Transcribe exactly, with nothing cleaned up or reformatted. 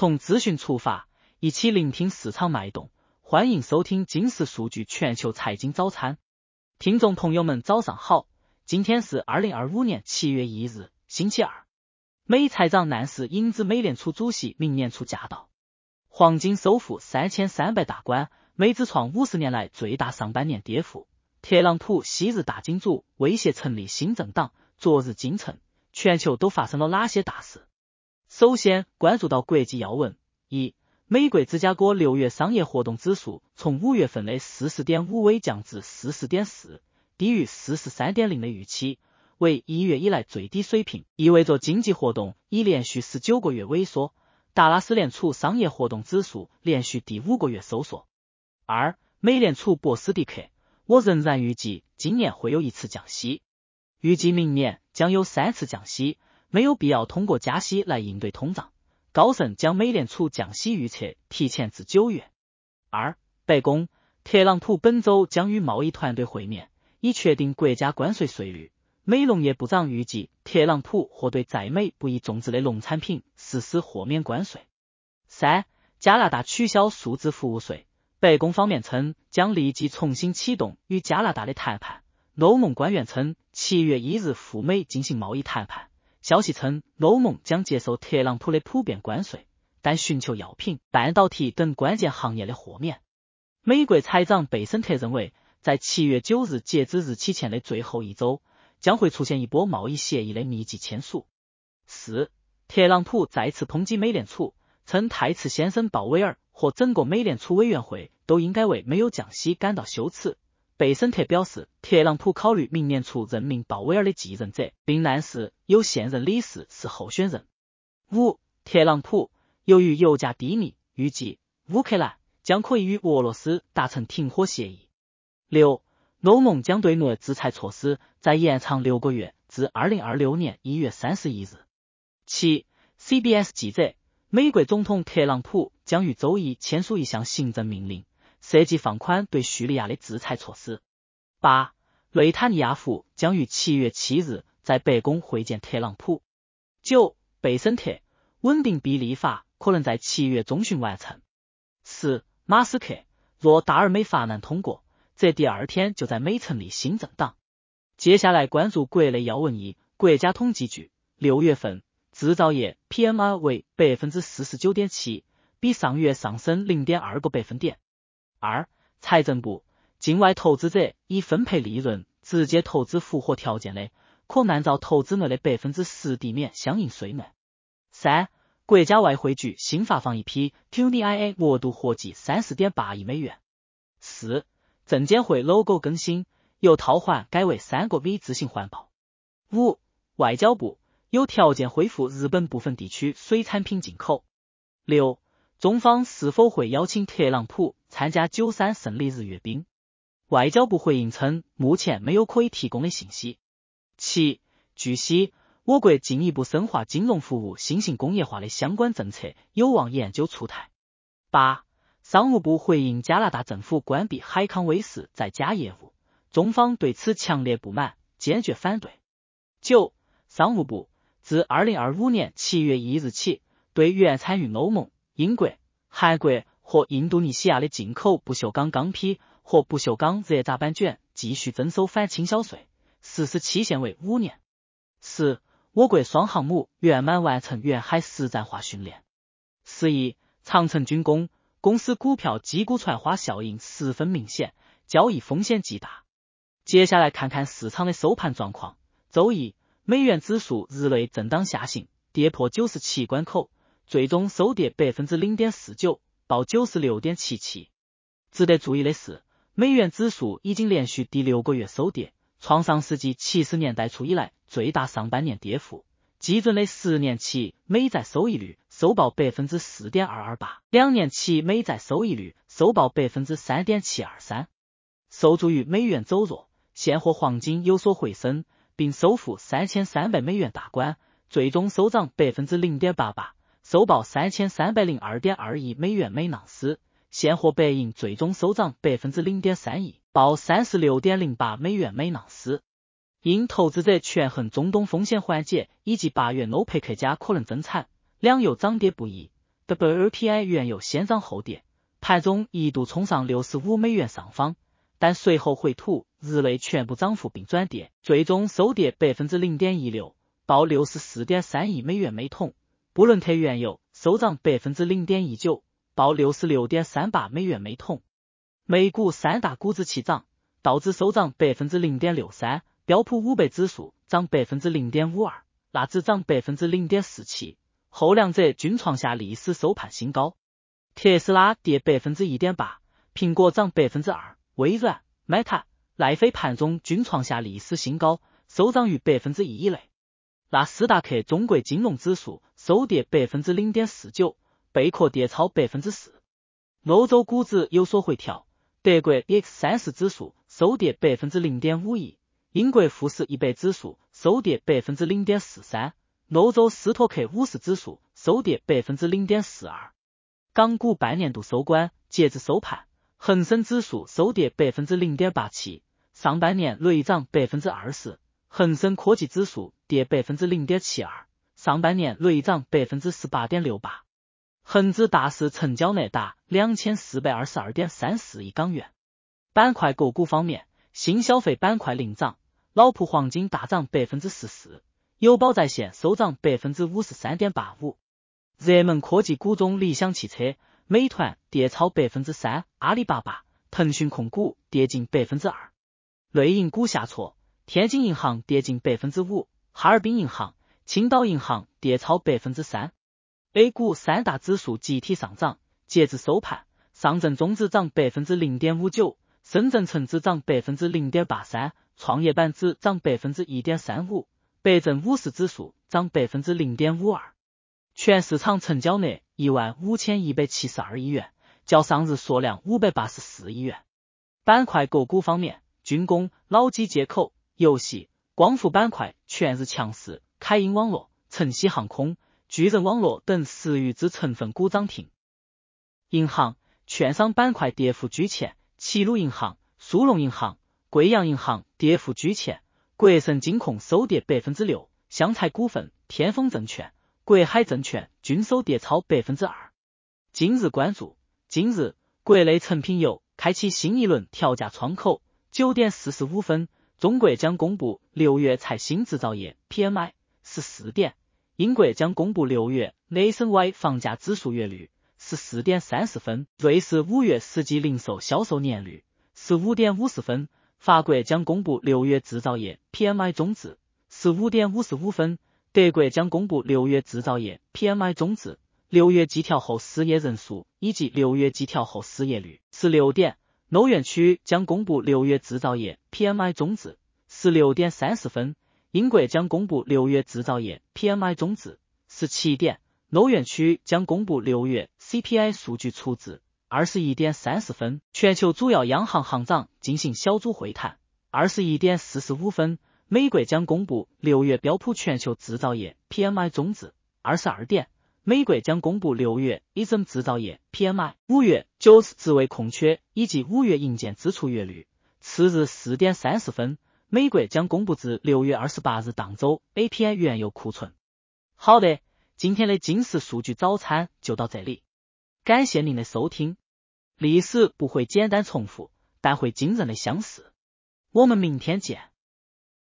从资讯出发，一起聆听市场脉动，欢迎收听金石数据全球财经早餐。听众朋友们早上好，今天是二零二五年七月一日，星期二。美财长难视影子美联储主席明年初驾到。黄金收复三千三百大关，美指创五十年来最大上半年跌幅。特朗普昔日大金主威胁成立新政党，昨日京城，全球都发生了哪些大事？首先关注到国际要闻。一、美国芝加哥六月商业活动指数从五月份的 四十点五 微降至 四十点四， 低于 四十三点零 的预期，为一月以来最低水平，意味着经济活动已连续十九个月萎缩。达拉斯联储商业活动指数连续第五个月收缩。二、美联储伯斯蒂克，我仍然预计今年会有一次降息，预计明年将有三次降息，没有必要通过加息来应对通胀。高盛将美联储降息预测提前至九月。二、白宫，特朗普本周将与贸易团队会面，以确定国家关税税率。美农业部长预计特朗普或对在美不宜种植的农产品实施豁免关税。三、加拿大取消数字服务税，白宫方面称将立即重新启动与加拿大的谈判。欧盟官员称七月一日赴美进行贸易谈判。消息称欧盟将接受特朗普的普遍关税，但寻求药品、半导体等关键行业的豁免。美国财长贝森特认为，在七月九日截止日期前的最后一周，将会出现一波贸易协议的密集签署。四、特朗普再次抨击美联储，称太次先生鲍威尔和整个美联储委员会都应该为没有降息感到羞耻。贝森特表示，特朗普考虑明年初任命鲍威尔的继任者，并暗示有现任理事是候选人。五、特朗普，由于油价低迷，预计乌克兰将可以与俄罗斯达成停火协议。六、欧盟将对内制裁措施再延长六个月，至二零二六年一月三十一日。七、C B S 记者，美国总统特朗普将于周一签署一项行政命令，涉及放宽对叙利亚的制裁措施。八、内塔尼亚胡将于七月七日在白宫会见特朗普。九、贝森特，稳定币立法可能在七月中旬完成。十、马斯克，若大而美法案通过，这第二天就在美成立新政党。接下来关注国内要闻。一、国家统计局，六月份制造业 P M I 为 百分之四十九点七， 比上月上升 零点二 个百分点。二、财政部，境外投资者以分配利润直接投资符合条件的，可按照投资额的 百分之十 抵免相应税额。三、国家外汇局新发放一批 Q D I A 额度合计 三十点八亿美元。四、证监会 logo 更新，由套环改为三个 V 字形环抱。五、外交部，有条件恢复日本部分地区水产品进口。六、中方是否会邀请特朗普参加九三胜利日阅兵？外交部回应称，目前没有可以提供的信息。七、据悉，我国进一步深化金融服务新型工业化的相关政策有望研究出台。八、商务部回应加拿大政府关闭海康威视在家业务，中方对此强烈不满，坚决反对。九、商务部自二零二五年七月一日起，对原参与欧盟、英国、韩国和印度尼西亚的进口不锈钢钢坯和不锈钢热轧板卷继续征收反倾销税，实施期限为五年。十、我国双航母圆满完成远海实战化训练。十一、长城军工公司股票击鼓传花效应十分明显，交易风险极大。接下来看看市场的收盘状况。周一，美元指数日内震荡下行，跌破九十七关口，最终收跌 百分之零点四九， 报 九十六点七七。值得注意的是，美元指数已经连续第六个月收跌，创上世纪七十年代初以来最大上半年跌幅。基准的十年期美债收益率收报 百分之四点二二八， 两年期美债收益率收报 百分之三点七二三。受助于美元走弱，现货黄金有所回升，并收复三千三百美元大关，最终收涨 百分之零点八八， 收报 三千三百零二点二亿美元每盎司。现货白银最终收涨 百分之零点三一，报 三十六点零八美元每盎司。因投资者权衡中东风险缓解以及八月欧佩克加可能增产，两油涨跌不一， W T I 原油先涨后跌，盘中一度冲上六十五美元上方，但随后回吐，日内全部涨幅并转跌，最终收跌 百分之零点一六， 报 六十四点三亿美元每桶。布伦特原油收涨 百分之零点一九， 报 六十六点三八美元每桶。美股三大股指齐涨，道指收涨 百分之零点六三， 标普五百指数涨 百分之零点五二， 纳指涨 百分之零点四七， 后两者均创下历史收盘新高。特斯拉跌 百分之一点八， 苹果涨 百分之二， 微软、Meta、奈飞盘中均创下历史新高，收涨逾 百分之一 以内。纳斯达克中国金融指数收跌 百分之零点四九， 贝壳跌超 百分之四。 欧洲股指有所回调，德国 D X 三十 指数收跌 百分之零点五一， 英国富时一百指数收跌 百分之零点四三， 欧洲斯托克五十指数收跌 百分之零点四二。 港股半年度收官，截至收盘，恒生指数收跌 百分之零点八七， 上半年累涨 百分之二十， 恒生科技指数跌 百分之零点七二， 上半年累涨 百分之十八点六八。 恒指大市成交额达 两千四百二十二点三四亿港元。板块个股方面，新消费板块领涨，老普黄金大涨 百分之十四， 友邦在线收涨 百分之五十三点八五。 热门科技股中，理想汽车、美团跌超 百分之三， 阿里巴巴、腾讯控股跌近 百分之二。 类银股下挫，天津银行跌近 百分之五， 哈尔滨银行、青岛银行跌超 百分之三。 A 股三大指数集体上涨，截至收盘，上证综指涨 百分之零点五九， 深圳成指涨 百分之零点八三， 创业板指涨 百分之一点三五， 北证五十指数涨 百分之零点五二。 全市场成交额 一万五千一百七十二亿元，较上日缩量五百八十四亿元。板块个股方面，军工、老机接口、游戏、光伏板块全日强势，凯英网络、晨曦航空、巨人网络等十余只成分股涨停。银行、券商板块跌幅居前，齐鲁银行、苏荣银行、贵阳银行跌幅居前，国盛金控收跌 百分之六， 湘财股份、天风证券、国海证券均收跌超 百分之二。 今日关注，今日国内成品油开启新一轮调价窗口，九点四十五分，中国将公布六月财新制造业 P M I， 十四点，英国将公布六月 Nationwide 房价指数月率，十四点三十分，瑞士五月实际零售销售年率，十五点五十分，法国将公布六月制造业 P M I 终值，十五点五十五分，德国将公布六月制造业 P M I 终值，六月季调后失业人数以及六月季调后失业率。十六点，欧元区将公布六月制造业 P M I 终值，十六点三十分，英国将公布六月制造业 P M I 终值。十七点，欧元区将公布六月 C P I 数据初值。二十一点三十分，全球主要央行行长进行小组会谈。二十一点四十五分，美国将公布六月标普全球制造业 P M I 终值。二十二点，美国将公布六月 I S M 制造业 P M I， 五月九十职位空缺以及五月硬件支出月率。次日四点三十分，美国将公布至六月二十八日当周 A P I 原油库存。好的，今天的金石数据早餐就到这里，感谢您的收听。历史不会简单重复，但会惊人的相似。我们明天见。